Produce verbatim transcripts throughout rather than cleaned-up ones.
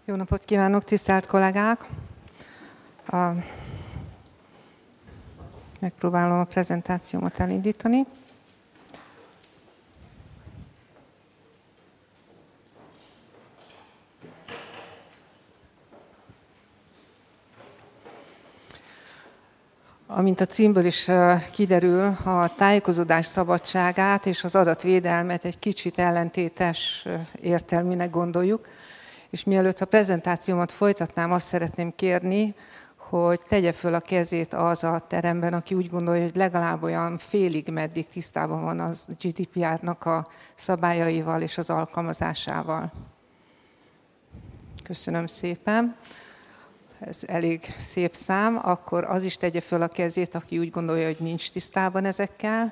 Jó napot kívánok, tisztelt kollégák! A... Megpróbálom a prezentációmat elindítani. Amint a címből is kiderül, a tájékozódás szabadságát és az adatvédelmet egy kicsit ellentétes értelműnek gondoljuk. És mielőtt a prezentációmat folytatnám, azt szeretném kérni, hogy tegye föl a kezét az a teremben, aki úgy gondolja, hogy legalább olyan félig meddig tisztában van az gé dé pé er-nak a szabályaival és az alkalmazásával. Köszönöm szépen. Ez elég szép szám. Akkor az is tegye föl a kezét, aki úgy gondolja, hogy nincs tisztában ezekkel.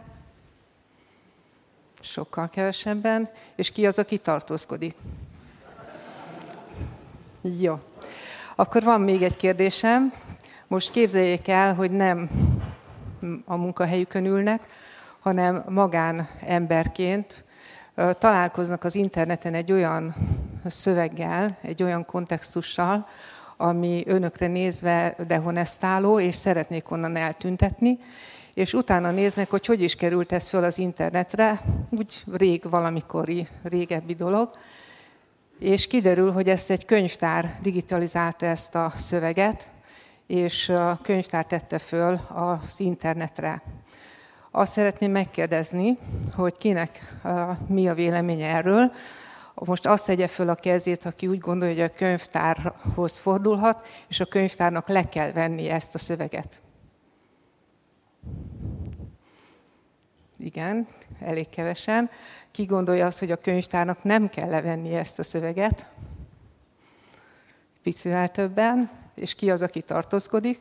Sokkal kevesebben. És ki az, aki tartózkodik? Jó. Akkor van még egy kérdésem. Most képzeljék el, hogy nem a munkahelyükön ülnek, hanem magánemberként találkoznak az interneten egy olyan szöveggel, egy olyan kontextussal, ami önökre nézve dehonestáló, és szeretnék onnan eltüntetni, és utána néznek, hogy hogy is került ez föl az internetre, úgy rég, valamikori, régebbi dolog, és kiderül, hogy ezt egy könyvtár digitalizálta ezt a szöveget, és a könyvtár tette föl az internetre. Azt szeretném megkérdezni, hogy kinek mi a véleménye erről. Most azt tegye föl a kezét, aki úgy gondolja, hogy a könyvtárhoz fordulhat, és a könyvtárnak le kell venni ezt a szöveget. Igen, elég kevesen. Ki gondolja azt, hogy a könyvtárnak nem kell levenni ezt a szöveget? Picivel többen. És ki az, aki tartózkodik?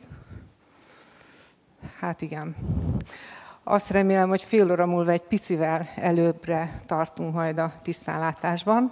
Hát igen. Azt remélem, hogy fél óra múlva egy picivel előbbre tartunk majd a tisztánlátásban.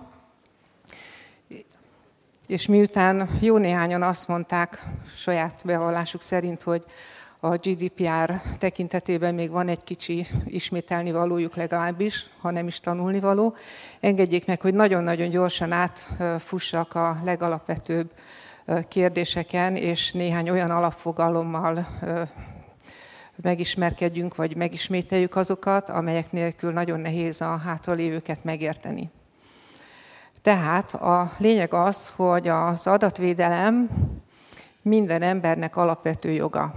És miután jó néhányan azt mondták saját bevallásuk szerint, hogy a gé dé pé er tekintetében még van egy kicsi ismételni valójuk legalábbis, ha nem is tanulni való. Engedjék meg, hogy nagyon-nagyon gyorsan átfussak a legalapvetőbb kérdéseken, és néhány olyan alapfogalommal megismerkedjünk, vagy megismételjük azokat, amelyek nélkül nagyon nehéz a hátralévőket megérteni. Tehát a lényeg az, hogy az adatvédelem minden embernek alapvető joga.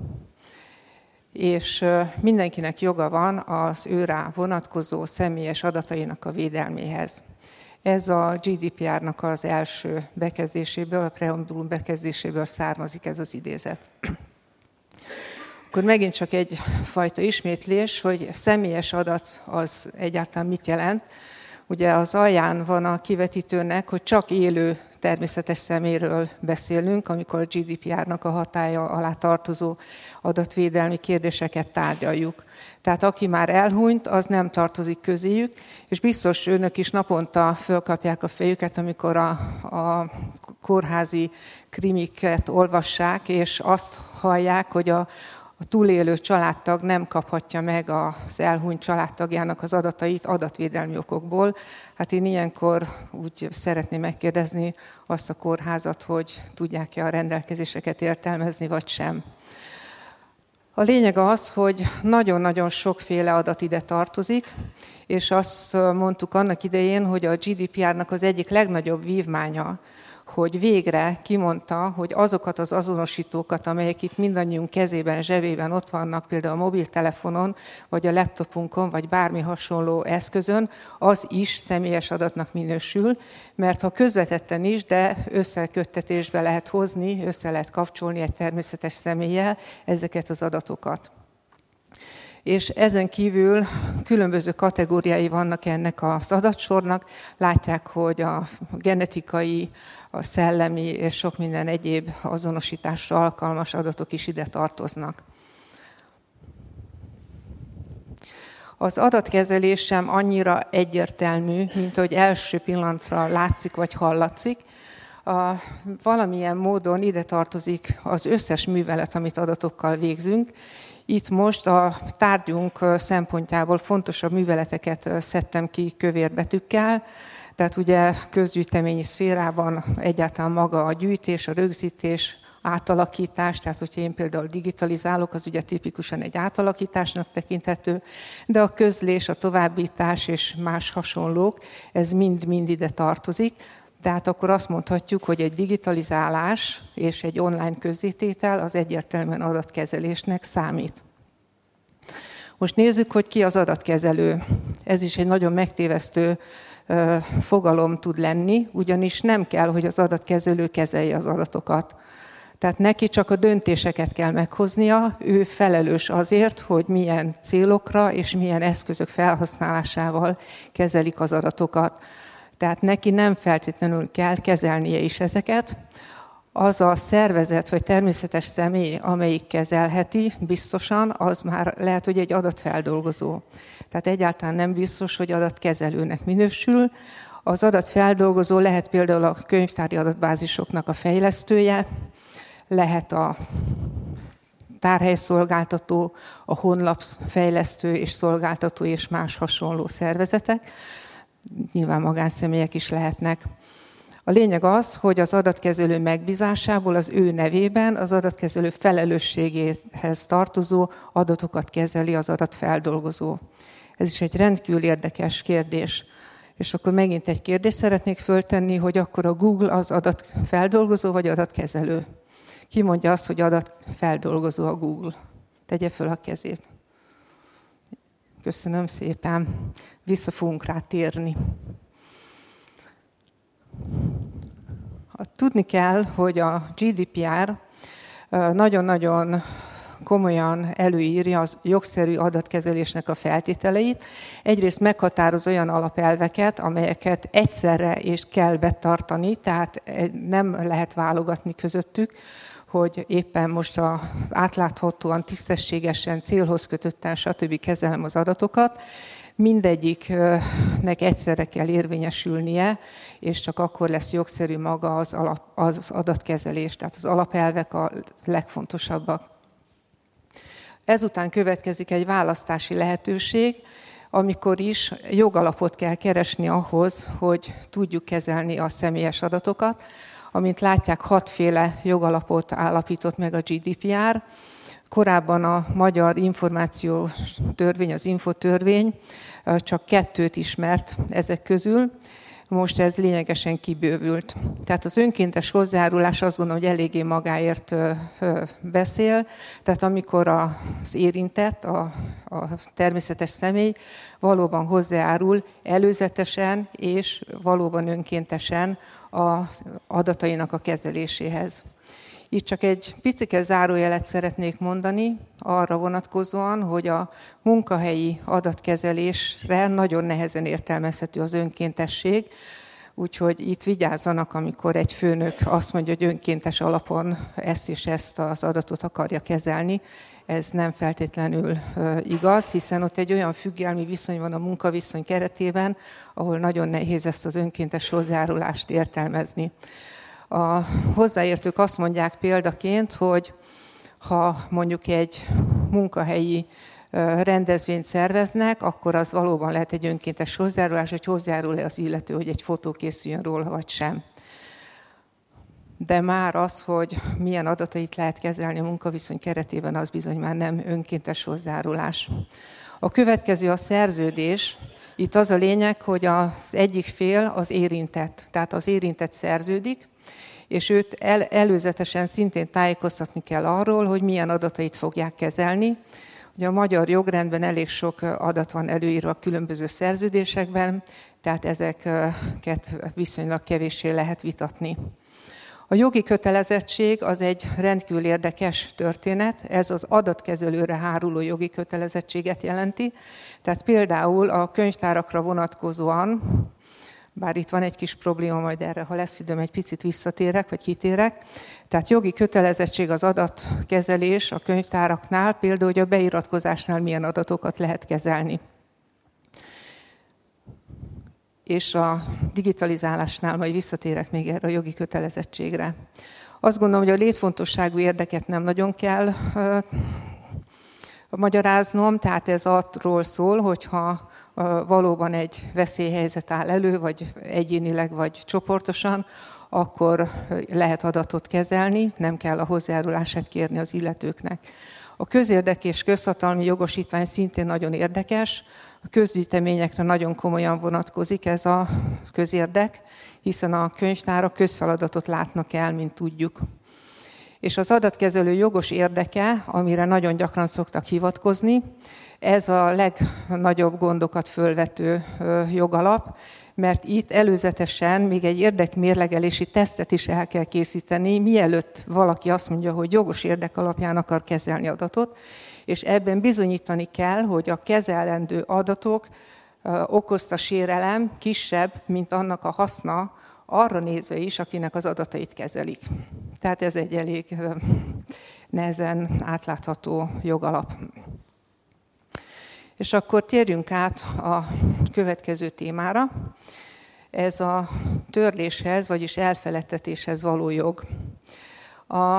És mindenkinek joga van az őrá vonatkozó személyes adatainak a védelméhez. Ez a gé dé pé er-nak az első bekezdéséből, a preambulum bekezdéséből származik ez az idézet. Akkor megint csak egyfajta ismétlés, hogy személyes adat az egyáltalán mit jelent. Ugye az alján van a kivetítőnek, hogy csak élő természetes személyről beszélünk, amikor a gé dé pé er-nak a hatálya alá tartozó adatvédelmi kérdéseket tárgyaljuk. Tehát aki már elhunyt, az nem tartozik közéjük, és biztos önök is naponta fölkapják a fejüket, amikor a, a kórházi krimiket olvassák, és azt hallják, hogy a A túlélő családtag nem kaphatja meg az elhunyt családtagjának az adatait adatvédelmi okokból. Hát én ilyenkor úgy szeretném megkérdezni azt a kórházat, hogy tudják-e a rendelkezéseket értelmezni, vagy sem. A lényeg az, hogy nagyon-nagyon sokféle adat ide tartozik, és azt mondtuk annak idején, hogy a gé dé pé er-nak az egyik legnagyobb vívmánya, hogy végre kimondta, hogy azokat az azonosítókat, amelyek itt mindannyiunk kezében, zsebében ott vannak, például a mobiltelefonon, vagy a laptopunkon, vagy bármi hasonló eszközön, az is személyes adatnak minősül, mert ha közvetetten is, de összeköttetésbe lehet hozni, össze lehet kapcsolni egy természetes személlyel ezeket az adatokat. És ezen kívül különböző kategóriái vannak ennek az adatsornak. Látják, hogy a genetikai, a szellemi és sok minden egyéb azonosításra alkalmas adatok is ide tartoznak. Az adatkezelés sem annyira egyértelmű, mint hogy első pillanatra látszik vagy hallatszik. A, valamilyen módon ide tartozik az összes művelet, amit adatokkal végzünk. Itt most a tárgyunk szempontjából fontosabb műveleteket szedtem ki kövér betűkkel, Tehát ugye közgyűjteményi szférában egyáltalán maga a gyűjtés, a rögzítés, átalakítás, tehát hogyha én például digitalizálok, az ugye tipikusan egy átalakításnak tekinthető, de a közlés, a továbbítás és más hasonlók, ez mind-mind ide tartozik. Tehát akkor azt mondhatjuk, hogy egy digitalizálás és egy online közzététel az egyértelműen adatkezelésnek számít. Most nézzük, hogy ki az adatkezelő. Ez is egy nagyon megtévesztő fogalom tud lenni, ugyanis nem kell, hogy az adatkezelő kezelje az adatokat. Tehát neki csak a döntéseket kell meghoznia, ő felelős azért, hogy milyen célokra és milyen eszközök felhasználásával kezelik az adatokat. Tehát neki nem feltétlenül kell kezelnie is ezeket. Az a szervezet vagy természetes személy, amelyik kezelheti biztosan, az már lehet, hogy egy adatfeldolgozó. Tehát egyáltalán nem biztos, hogy adatkezelőnek minősül. Az adatfeldolgozó lehet például a könyvtári adatbázisoknak a fejlesztője, lehet a tárhelyszolgáltató, a honlapfejlesztő és szolgáltató és más hasonló szervezetek. Nyilván magánszemélyek is lehetnek. A lényeg az, hogy az adatkezelő megbízásából az ő nevében az adatkezelő felelősségéhez tartozó adatokat kezeli az adatfeldolgozó. Ez is egy rendkívül érdekes kérdés. És akkor megint egy kérdést szeretnék föltenni, hogy akkor a Google az adatfeldolgozó vagy adatkezelő? Ki mondja azt, hogy adatfeldolgozó a Google? Tegye föl a kezét. Köszönöm szépen. Vissza fogunk rá térni. Tudni kell, hogy a gé dé pé er nagyon-nagyon komolyan előírja az jogszerű adatkezelésnek a feltételeit. Egyrészt meghatároz olyan alapelveket, amelyeket egyszerre és kell betartani, tehát nem lehet válogatni közöttük, hogy éppen most az átláthatóan, tisztességesen, célhoz kötötten, stb. Kezelem az adatokat. Mindegyiknek egyszerre kell érvényesülnie, és csak akkor lesz jogszerű maga az, alap, az adatkezelés, tehát az alapelvek a legfontosabbak. Ezután következik egy választási lehetőség, amikor is jogalapot kell keresni ahhoz, hogy tudjuk kezelni a személyes adatokat. Amint látják, hatféle jogalapot állapított meg a gé dé pé er. Korábban a magyar információs törvény, az infotörvény csak kettőt ismert ezek közül, most ez lényegesen kibővült. Tehát az önkéntes hozzájárulás azt gondolom, hogy eléggé magáért beszél, tehát amikor az érintett, a, a természetes személy valóban hozzájárul előzetesen és valóban önkéntesen az adatainak a kezeléséhez. Itt csak egy picike zárójelet szeretnék mondani arra vonatkozóan, hogy a munkahelyi adatkezelésre nagyon nehezen értelmezhető az önkéntesség, úgyhogy itt vigyázzanak, amikor egy főnök azt mondja, hogy önkéntes alapon ezt és ezt az adatot akarja kezelni. Ez nem feltétlenül igaz, hiszen ott egy olyan függelmi viszony van a munkaviszony keretében, ahol nagyon nehéz ezt az önkéntes hozzájárulást értelmezni. A hozzáértők azt mondják példaként, hogy ha mondjuk egy munkahelyi rendezvényt szerveznek, akkor az valóban lehet egy önkéntes hozzájárulás, hogy hozzájárul-e az illető, hogy egy fotó készüljön róla, vagy sem. De már az, hogy milyen adatait lehet kezelni a munkaviszony keretében, az bizony már nem önkéntes hozzájárulás. A következő a szerződés. Itt az a lényeg, hogy az egyik fél az érintett, tehát az érintett szerződik, és őt el, előzetesen szintén tájékoztatni kell arról, hogy milyen adatait fogják kezelni. Ugye a magyar jogrendben elég sok adat van előírva a különböző szerződésekben, tehát ezeket viszonylag kevéssé lehet vitatni. A jogi kötelezettség az egy rendkívül érdekes történet, ez az adatkezelőre háruló jogi kötelezettséget jelenti. Tehát például a könyvtárakra vonatkozóan, bár itt van egy kis probléma, majd erre, ha lesz időm, egy picit visszatérek, vagy kitérek. Tehát jogi kötelezettség az adatkezelés a könyvtáraknál, például, hogy a beiratkozásnál milyen adatokat lehet kezelni. És a digitalizálásnál majd visszatérek még erre a jogi kötelezettségre. Azt gondolom, hogy a létfontosságú érdeket nem nagyon kell uh, magyaráznom, tehát ez arról szól, hogyha valóban egy veszélyhelyzet áll elő, vagy egyénileg, vagy csoportosan, akkor lehet adatot kezelni, nem kell a hozzájárulását kérni az illetőknek. A közérdek és közhatalmi jogosítvány szintén nagyon érdekes. A közgyűjteményekre nagyon komolyan vonatkozik ez a közérdek, hiszen a könyvtárak közfeladatot látnak el, mint tudjuk. És az adatkezelő jogos érdeke, amire nagyon gyakran szoktak hivatkozni, ez a legnagyobb gondokat fölvető jogalap, mert itt előzetesen még egy érdekmérlegelési tesztet is el kell készíteni, mielőtt valaki azt mondja, hogy jogos érdek alapján akar kezelni adatot, és ebben bizonyítani kell, hogy a kezelendő adatok okozta sérelem kisebb, mint annak a haszna, arra nézve is, akinek az adatait kezelik. Tehát ez egy elég nehezen átlátható jogalap. És akkor térjünk át a következő témára. Ez a törléshez, vagyis elfeledtetéshez való jog. A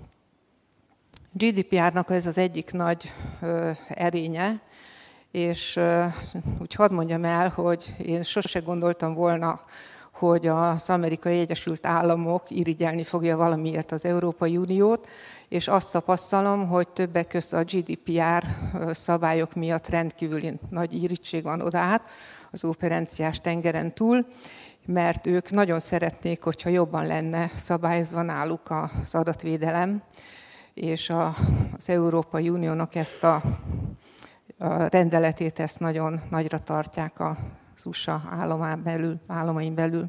gé dé pé er-nak ez az egyik nagy erénye, és úgy hadd mondjam el, hogy én sose gondoltam volna, hogy az Amerikai Egyesült Államok irigyelni fogja valamiért az Európai Uniót, és azt tapasztalom, hogy többek között a gé dé pé er szabályok miatt rendkívüli nagy irigység van odaát, az óperenciás tengeren túl, mert ők nagyon szeretnék, hogyha jobban lenne szabályozva náluk az adatvédelem, és az Európai Uniónak ezt a, a rendeletét ezt nagyon nagyra tartják az u es á államán belül, államain belül.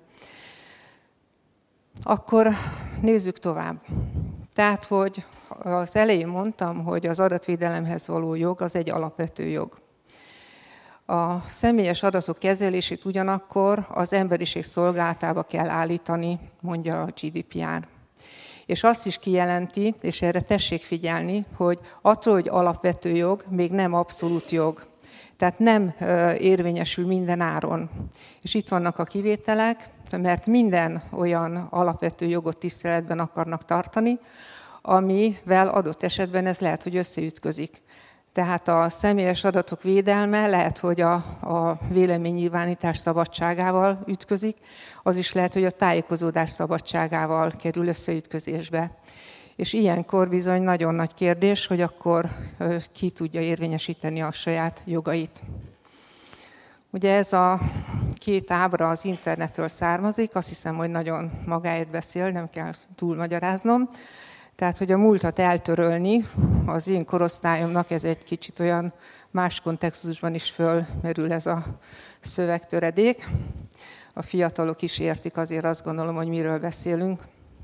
Akkor nézzük tovább. Tehát, hogy az elején mondtam, hogy az adatvédelemhez való jog az egy alapvető jog. A személyes adatok kezelését ugyanakkor az emberiség szolgálatába kell állítani, mondja a gé dé pé er. És azt is kijelenti, és erre tessék figyelni, hogy attól, hogy alapvető jog, még nem abszolút jog. Tehát nem érvényesül minden áron. És itt vannak a kivételek, mert minden olyan alapvető jogot tiszteletben akarnak tartani, amivel adott esetben ez lehet, hogy összeütközik. Tehát a személyes adatok védelme lehet, hogy a, a véleménynyilvánítás szabadságával ütközik, az is lehet, hogy a tájékozódás szabadságával kerül összeütközésbe. És ilyenkor bizony nagyon nagy kérdés, hogy akkor ki tudja érvényesíteni a saját jogait. Ugye ez a két ábra az internetről származik, azt hiszem, hogy nagyon magáért beszél, nem kell túlmagyaráznom. Tehát, hogy a múltat eltörölni, az én korosztályomnak ez egy kicsit olyan más kontextusban is fölmerül ez a szövegtöredék. A fiatalok is értik, azért azt gondolom, hogy miről beszélünk.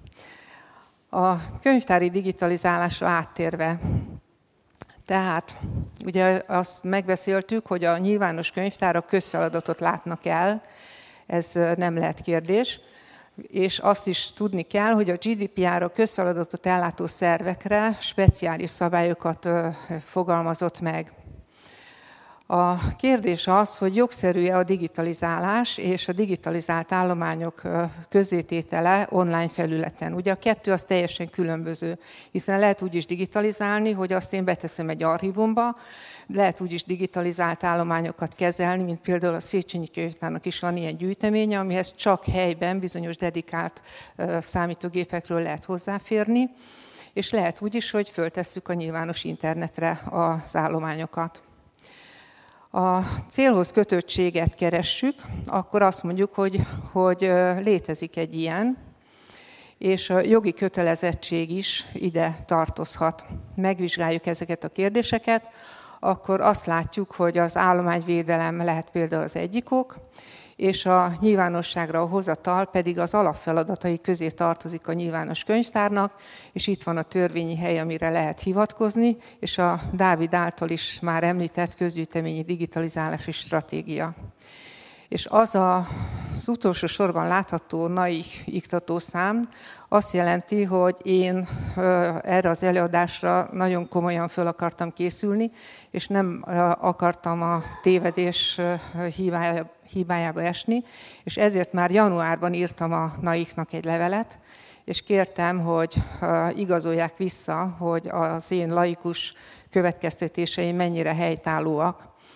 A könyvtári digitalizálásra áttérve, tehát ugye azt megbeszéltük, hogy a nyilvános könyvtárak közfeladatot látnak el, ez nem lehet kérdés, és azt is tudni kell, hogy a gé dé pé er a közfeladatot ellátó szervekre speciális szabályokat fogalmazott meg. A kérdés az, hogy jogszerű-e a digitalizálás és a digitalizált állományok közzététele online felületen. Ugye a kettő az teljesen különböző, hiszen lehet úgy is digitalizálni, hogy azt én beteszem egy archívumba, lehet úgy is digitalizált állományokat kezelni, mint például a Széchenyi Könyvtárnak is van ilyen gyűjteménye, amihez csak helyben bizonyos dedikált számítógépekről lehet hozzáférni, és lehet úgy is, hogy föltesszük a nyilvános internetre az állományokat. A célhoz kötöttséget keressük, akkor azt mondjuk, hogy, hogy létezik egy ilyen, és a jogi kötelezettség is ide tartozhat. Megvizsgáljuk ezeket a kérdéseket, akkor azt látjuk, hogy az állományvédelem lehet például az egyik ok, és a nyilvánosságra a hozatal pedig az alapfeladatai közé tartozik a nyilvános könyvtárnak, és itt van a törvényi hely, amire lehet hivatkozni, és a Dávid által is már említett közgyűjteményi digitalizálási stratégia. És az a, az utolsó sorban látható nai iktatószám azt jelenti, hogy én erre az előadásra nagyon komolyan föl akartam készülni, és nem akartam a tévedés hibájába esni, és ezért már januárban írtam a naiknak egy levelet, és kértem, hogy igazolják vissza, hogy az én laikus következtetéseim mennyire helytállóak.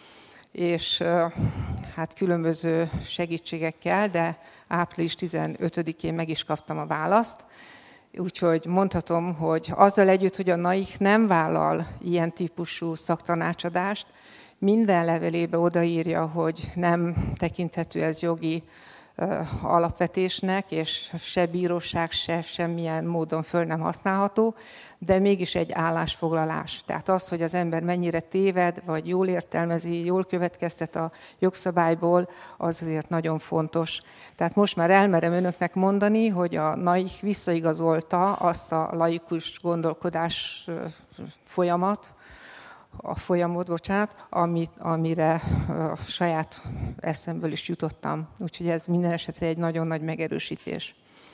és hát különböző segítségekkel, de április tizenötödikén meg is kaptam a választ. Úgyhogy mondhatom, hogy azzal együtt, hogy a NAIH nem vállal ilyen típusú szaktanácsadást, minden levelébe odaírja, hogy nem tekinthető ez jogi alapvetésnek, és se bíróság, se semmilyen módon föl nem használható, de mégis egy állásfoglalás. Tehát az, hogy az ember mennyire téved, vagy jól értelmezi, jól következtet a jogszabályból, az azért nagyon fontos. Tehát most már elmerem önöknek mondani, hogy a NAIH visszaigazolta azt a laikus gondolkodás folyamat, a folyamot, bocsánat, amit, amire a saját eszemből is jutottam. Úgyhogy ez minden esetre egy nagyon nagy megerősítés.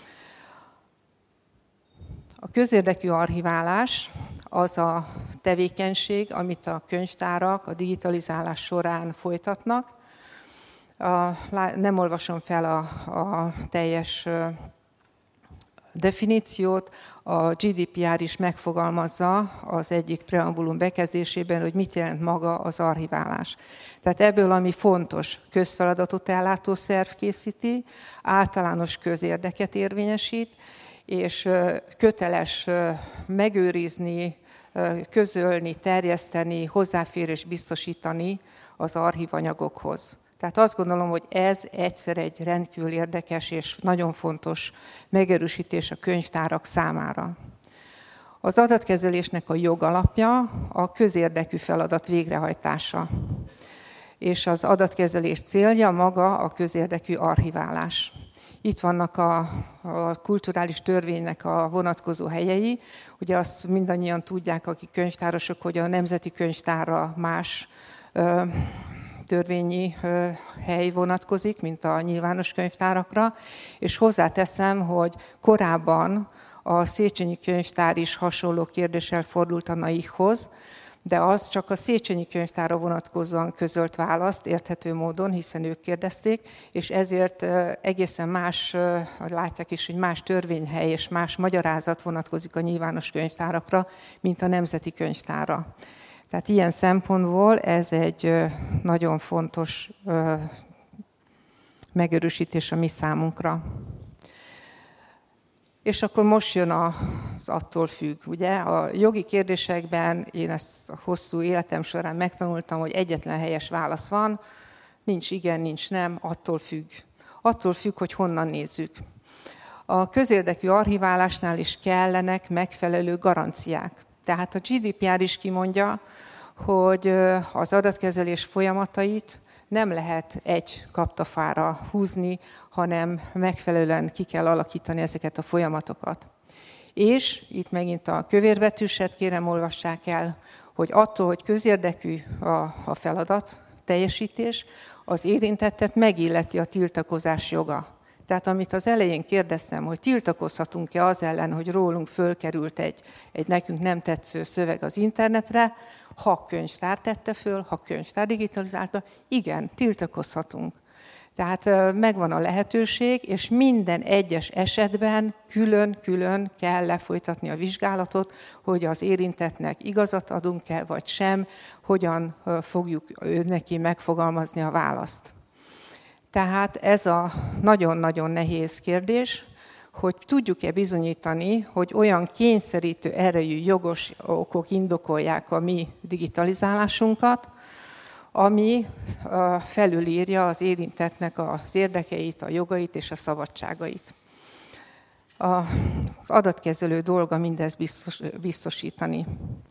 A közérdekű archiválás az a tevékenység, amit a könyvtárak a digitalizálás során folytatnak. A, nem olvasom fel a, a teljes definíciót, a gé dé pé er is megfogalmazza az egyik preambulum bekezdésében, hogy mit jelent maga az archiválás. Tehát ebből, ami fontos, közfeladatot ellátó szerv készíti, általános közérdeket érvényesít, és köteles megőrizni, közölni, terjeszteni, hozzáférés biztosítani az archívanyagokhoz. Tehát azt gondolom, hogy ez egyszer egy rendkívül érdekes és nagyon fontos megerősítés a könyvtárak számára. Az adatkezelésnek a jogalapja a közérdekű feladat végrehajtása, és az adatkezelés célja maga a közérdekű archiválás. Itt vannak a, a kulturális törvénynek a vonatkozó helyei. Ugye azt mindannyian tudják, akik könyvtárosok, hogy a Nemzeti Könyvtárra más ö, törvényi hely vonatkozik, mint a nyilvános könyvtárakra, és hozzáteszem, hogy korábban a Széchenyi Könyvtár is hasonló kérdéssel fordult a NAIH-hoz, de az csak a Széchenyi Könyvtárra vonatkozóan közölt választ érthető módon, hiszen ők kérdezték, és ezért egészen más, látják is, hogy más törvényhely és más magyarázat vonatkozik a nyilvános könyvtárakra, mint a Nemzeti Könyvtárra. Tehát ilyen szempontból ez egy nagyon fontos megerősítés a mi számunkra. És akkor most jön az attól függ. Ugye? A jogi kérdésekben én ezt a hosszú életem során megtanultam, hogy egyetlen helyes válasz van, nincs igen, nincs nem, attól függ. Attól függ, hogy honnan nézzük. A közérdekű archiválásnál is kellenek megfelelő garanciák. Tehát a gé dé pé er is kimondja, hogy az adatkezelés folyamatait nem lehet egy kaptafára húzni, hanem megfelelően ki kell alakítani ezeket a folyamatokat. És itt megint a kövérbetűset kérem olvassák el, hogy attól, hogy közérdekű a, a feladat, teljesítés, az érintettet megilleti a tiltakozás joga. Tehát amit az elején kérdeztem, hogy tiltakozhatunk-e az ellen, hogy rólunk fölkerült egy, egy nekünk nem tetsző szöveg az internetre, ha könyvtár tette föl, ha könyvtár digitalizálta, igen, tiltakozhatunk. Tehát megvan a lehetőség, és minden egyes esetben külön-külön kell lefolytatni a vizsgálatot, hogy az érintettnek igazat adunk-e, vagy sem, hogyan fogjuk neki megfogalmazni a választ. Tehát ez a nagyon-nagyon nehéz kérdés, hogy tudjuk-e bizonyítani, hogy olyan kényszerítő erejű jogos okok indokolják a mi digitalizálásunkat, ami felülírja az érintettnek az érdekeit, a jogait és a szabadságait. Az adatkezelő dolga mindezt biztos, biztosítani.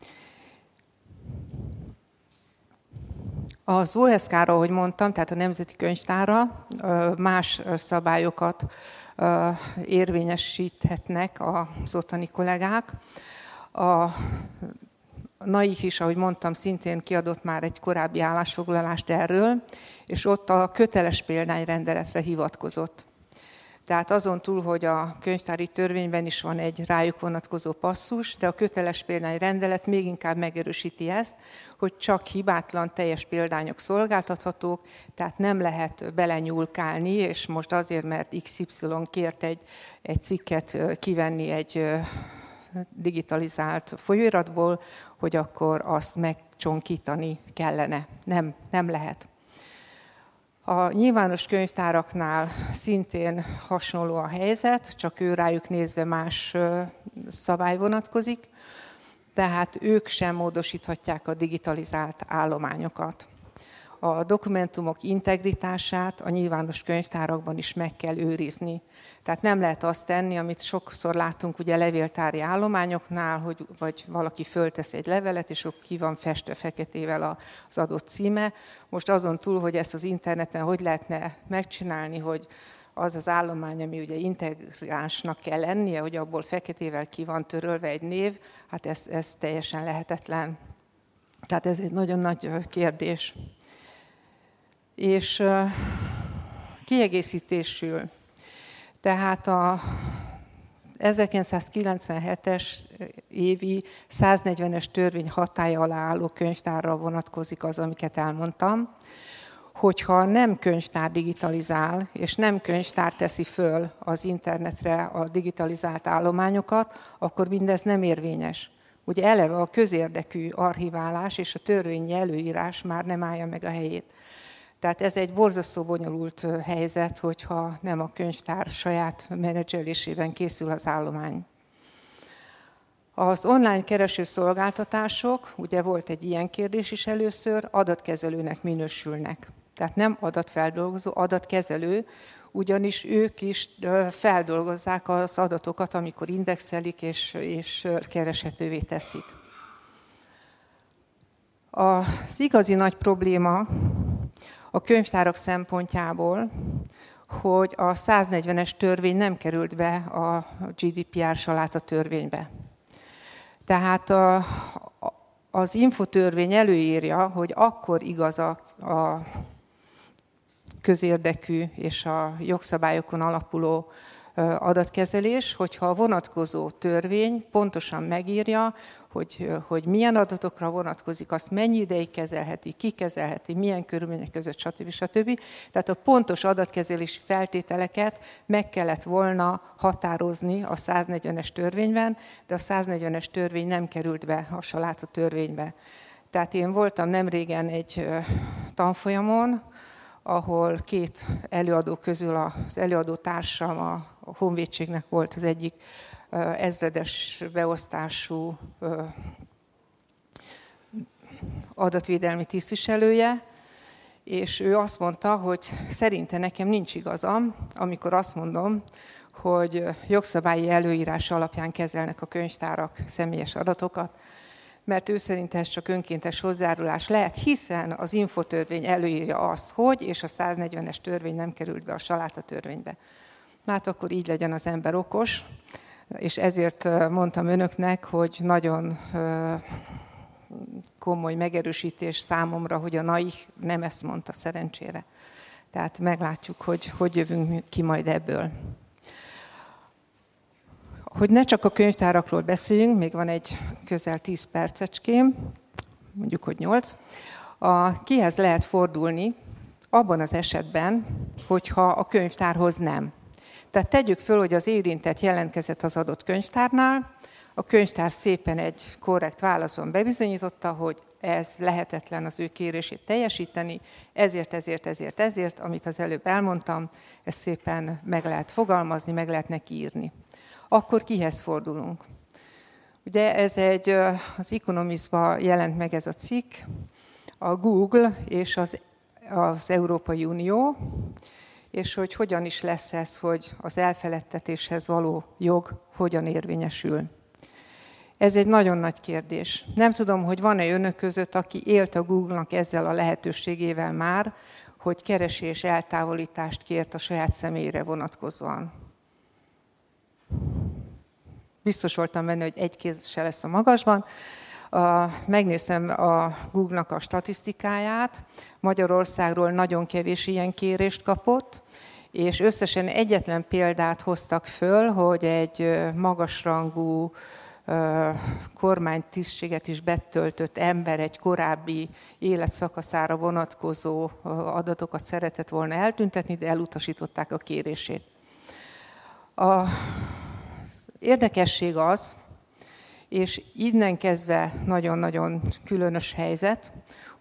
Az o es ká-ra, ahogy mondtam, tehát a Nemzeti Könyvtárra más szabályokat érvényesíthetnek az ottani kollégák. A NAIH is, ahogy mondtam, szintén kiadott már egy korábbi állásfoglalást erről, és ott a köteles példányrendeletre hivatkozott. Tehát azon túl, hogy a könyvtári törvényben is van egy rájuk vonatkozó passzus, de a köteles példányrendelet még inkább megerősíti ezt, hogy csak hibátlan, teljes példányok szolgáltathatók, tehát nem lehet belenyúlkálni, és most azért, mert iksz ipszilon kért egy, egy cikket kivenni egy digitalizált folyóiratból, hogy akkor azt megcsonkítani kellene. Nem, nem lehet. A nyilvános könyvtáraknál szintén hasonló a helyzet, csak ő rájuk nézve más szabály vonatkozik, tehát ők sem módosíthatják a digitalizált állományokat. A dokumentumok integritását a nyilvános könyvtárakban is meg kell őrizni. Tehát nem lehet azt tenni, amit sokszor látunk ugye levéltári állományoknál, hogy vagy valaki föltesz egy levelet, és ott ki van festve feketével az adott címe. Most azon túl, hogy ezt az interneten hogy lehetne megcsinálni, hogy az az állomány, ami ugye integránsnak kell lennie, hogy abból feketével ki van törölve egy név, hát ez, ez teljesen lehetetlen. Tehát ez egy nagyon nagy kérdés. És uh, kiegészítésül, tehát a ezerkilencszázkilencvenhetes évi száznegyvenes törvény hatálya alá álló könyvtárra vonatkozik az, amiket elmondtam, hogyha nem könyvtár digitalizál, és nem könyvtár teszi föl az internetre a digitalizált állományokat, akkor mindez nem érvényes. Ugye eleve a közérdekű archiválás és a törvényi előírás már nem állja meg a helyét. Tehát ez egy borzasztó bonyolult helyzet, hogyha nem a könyvtár saját menedzselésében készül az állomány. Az online keresőszolgáltatások, ugye volt egy ilyen kérdés is először, adatkezelőnek minősülnek. Tehát nem adatfeldolgozó, adatkezelő, ugyanis ők is feldolgozzák az adatokat, amikor indexelik és, és kereshetővé teszik. Az igazi nagy probléma a könyvtárak szempontjából, hogy a száznegyvenes törvény nem került be a gé dé pé er saláta törvénybe. Tehát a, az infotörvény előírja, hogy akkor igaz a, a közérdekű és a jogszabályokon alapuló adatkezelés, hogyha a vonatkozó törvény pontosan megírja, hogy, hogy milyen adatokra vonatkozik, azt mennyi ideig kezelheti, ki kezelheti, milyen körülmények között, stb. stb. Tehát a pontos adatkezelési feltételeket meg kellett volna határozni a száznegyvenes törvényben, de a száznegyvenes törvény nem került be a saláta törvénybe. Tehát én voltam nemrégen egy tanfolyamon, ahol két előadó közül az előadó társam a Honvédségnek volt az egyik ezredes beosztású adatvédelmi tisztviselője, és ő azt mondta, hogy szerinte nekem nincs igazam, amikor azt mondom, hogy jogszabályi előírás alapján kezelnek a könyvtárak személyes adatokat, mert ő szerint ez csak önkéntes hozzájárulás lehet, hiszen az infotörvény előírja azt, hogy, és a száznegyvenes törvény nem került be a saláta törvénybe. Hát akkor így legyen az ember okos, és ezért mondtam önöknek, hogy nagyon komoly megerősítés számomra, hogy a en á i nem ezt mondta szerencsére. Tehát meglátjuk, hogy hogy jövünk ki majd ebből. Hogy ne csak a könyvtárakról beszéljünk, még van egy közel tíz percecském, mondjuk, hogy nyolc. A, kihez lehet fordulni abban az esetben, hogyha a könyvtárhoz nem. Tehát tegyük föl, hogy az érintett jelentkezett az adott könyvtárnál, a könyvtár szépen egy korrekt válaszban bebizonyította, hogy ez lehetetlen az ő kérését teljesíteni, ezért, ezért, ezért, ezért, amit az előbb elmondtam, ezt szépen meg lehet fogalmazni, meg lehet neki írni. Akkor kihez fordulunk? Ugye ez egy, az Economistban jelent meg ez a cikk, a Google és az, az Európai Unió, és hogy hogyan is lesz ez, hogy az elfeledtetéshez való jog hogyan érvényesül. Ez egy nagyon nagy kérdés. Nem tudom, hogy van-e önök között, aki élt a Google-nak ezzel a lehetőségével már, hogy keresés eltávolítást kért a saját személyre vonatkozóan. Biztos voltam benne, hogy egy kéz se lesz a magasban. A, megnéztem a Google-nak a statisztikáját. Magyarországról nagyon kevés ilyen kérést kapott, és összesen egyetlen példát hoztak föl, hogy egy magasrangú kormánytisztséget is betöltött ember egy korábbi életszakaszára vonatkozó adatokat szeretett volna eltüntetni, de elutasították a kérését. A érdekesség az, és innen kezdve nagyon-nagyon különös helyzet,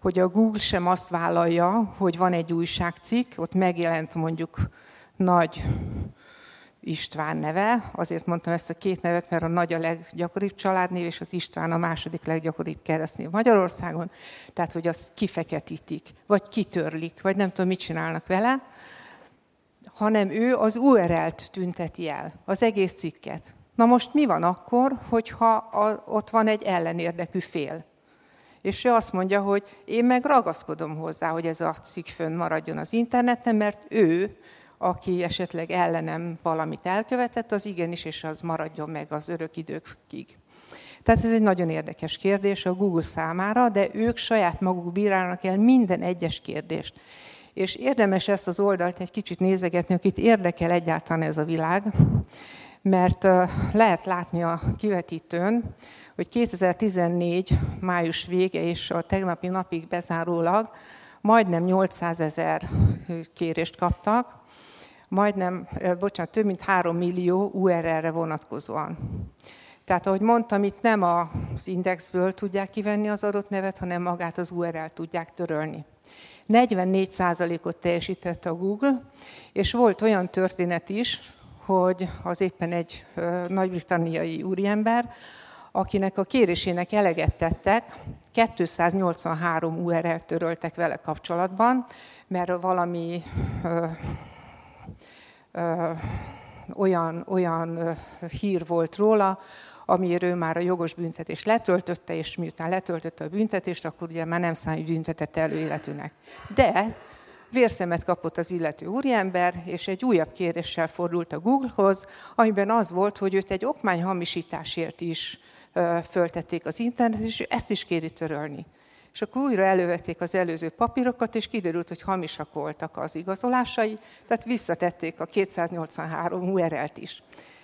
hogy a Google sem azt vállalja, hogy van egy újságcikk, ott megjelent mondjuk Nagy István neve, azért mondtam ezt a két nevet, mert a Nagy a leggyakoribb családnév, és az István a második leggyakoribb keresztnév Magyarországon, tehát hogy azt kifeketítik, vagy kitörlik, vagy nem tudom, mit csinálnak vele, hanem ő az u er el-t tünteti el, az egész cikket. Na most mi van akkor, hogyha a, ott van egy ellenérdekű fél? És ő azt mondja, hogy én meg ragaszkodom hozzá, hogy ez a cikk fönn maradjon az interneten, mert ő, aki esetleg ellenem valamit elkövetett, az igenis, és az maradjon meg az örök időkig. Tehát ez egy nagyon érdekes kérdés a Google számára, de ők saját maguk bírálnak el minden egyes kérdést. És érdemes ezt az oldalt egy kicsit nézegetni, akit érdekel egyáltalán ez a világ, mert lehet látni a kivetítőn, hogy kétezer-tizennégy május vége és a tegnapi napig bezárólag majdnem nyolcszázezer kérést kaptak, majdnem, bocsánat, több mint három millió u er el-re vonatkozóan. Tehát, ahogy mondtam, itt nem az indexből tudják kivenni az adott nevet, hanem magát az u er el-t tudják törölni. negyvennégy százalékot teljesített a Google, és volt olyan történet is, hogy az éppen egy nagy-britanniai úriember, akinek a kérésének eleget tettek, kétszáznyolcvanhárom u er el-t töröltek vele kapcsolatban, mert valami ö, ö, olyan, olyan ö, hír volt róla, amiről ő már a jogos büntetést letöltötte, és miután letöltötte a büntetést, akkor ugye már nem számít büntetett előéletűnek. De vérszemet kapott az illető úriember, és egy újabb kéréssel fordult a Google-hoz, amiben az volt, hogy őt egy okmányhamisításért is ö, föltették az internetre, és ő ezt is kéri törölni. És akkor újra elővették az előző papírokat, és kiderült, hogy hamisak voltak az igazolásai, tehát visszatették a kétszáznyolcvanhárom u er el-t is.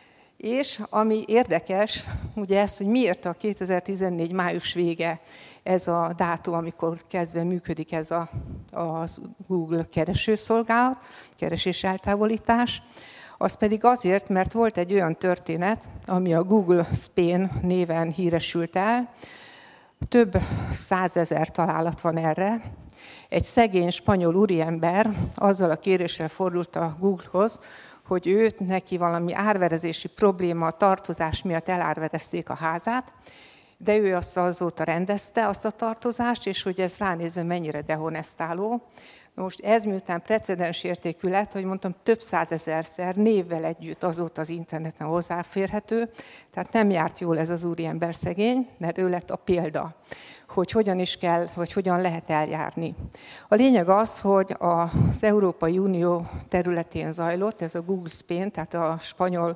És ami érdekes, ugye ez, hogy miért a kétezer-tizennégy május vége ez a dátum, amikor kezdve működik ez a, a Google keresőszolgálat, keresés eltávolítás, az pedig azért, mert volt egy olyan történet, ami a Google Spain néven híresült el, több százezer találat van erre. Egy szegény spanyol úriember azzal a kéréssel fordult a Google-hoz, hogy őt neki valami árverezési probléma, tartozás miatt elárverezték a házát, de ő azt azóta rendezte, azt a tartozást, és hogy ez ránézve mennyire dehonestáló. Most ez miután precedens értékű lett, hogy mondtam, több százezerszer névvel együtt azóta az interneten hozzáférhető, tehát nem járt jól ez az úriember szegény, mert ő lett a példa, hogy hogyan is kell, vagy hogyan lehet eljárni. A lényeg az, hogy az Európai Unió területén zajlott, ez a Google Spain, tehát a spanyol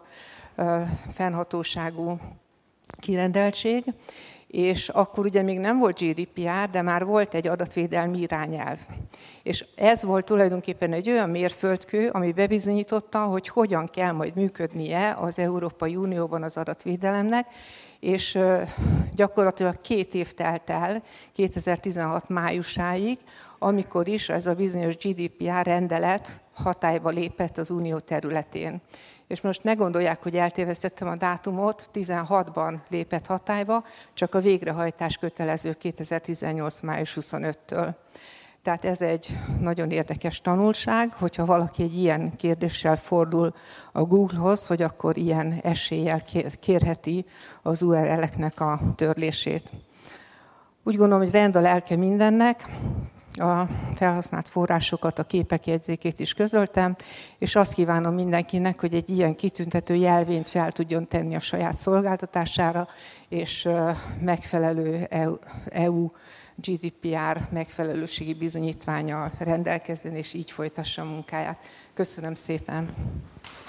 fennhatóságú kirendeltség, és akkor ugye még nem volt gé dé pé er, de már volt egy adatvédelmi irányelv. És ez volt tulajdonképpen egy olyan mérföldkő, ami bebizonyította, hogy hogyan kell majd működnie az Európai Unióban az adatvédelemnek, és gyakorlatilag két év telt el, kétezer-tizenhat májusáig, amikor is ez a bizonyos gé dé pé er rendelet hatályba lépett az Unió területén. És most ne gondolják, hogy eltévesztettem a dátumot, tizenhatban lépett hatályba, csak a végrehajtás kötelező kétezer-tizennyolc május huszonötödikétől. Tehát ez egy nagyon érdekes tanulság, hogyha valaki egy ilyen kérdéssel fordul a Google-hoz, hogy akkor ilyen eséllyel kérheti az u er el-eknek a törlését. Úgy gondolom, hogy rend a lelke mindennek. A felhasznált forrásokat, a képek jegyzékét is közöltem, és azt kívánom mindenkinek, hogy egy ilyen kitüntető jelvényt fel tudjon tenni a saját szolgáltatására, és megfelelő é u gé dé pé er megfelelőségi bizonyítvánnyal rendelkezzen, és így folytassa a munkáját. Köszönöm szépen!